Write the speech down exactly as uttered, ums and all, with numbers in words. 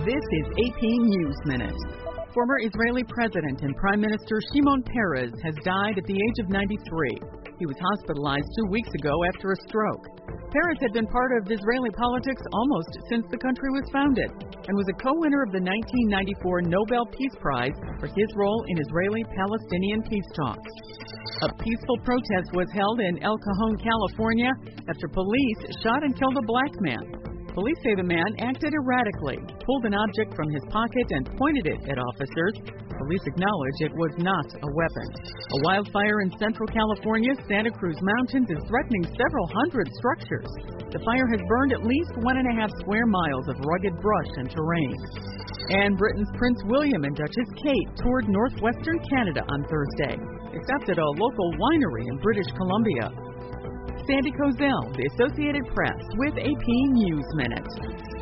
This is A P News Minute. Former Israeli President and Prime Minister Shimon Peres has died at the age of ninety-three. He was hospitalized two weeks ago after a stroke. Peres had been part of Israeli politics almost since the country was founded and was a co-winner of the nineteen ninety-four Nobel Peace Prize for his role in Israeli-Palestinian peace talks. A peaceful protest was held in El Cajon, California, after police shot and killed a black man. Police say the man acted erratically, pulled an object from his pocket and pointed it at officers. Police acknowledge it was not a weapon. A wildfire in central California's Santa Cruz Mountains is threatening several hundred structures. The fire has burned at least one and a half square miles of rugged brush and terrain. And Britain's Prince William and Duchess Kate toured northwestern Canada on Thursday. They stopped at a local winery in British Columbia. Sandy Kozel, The Associated Press, with A P News Minute.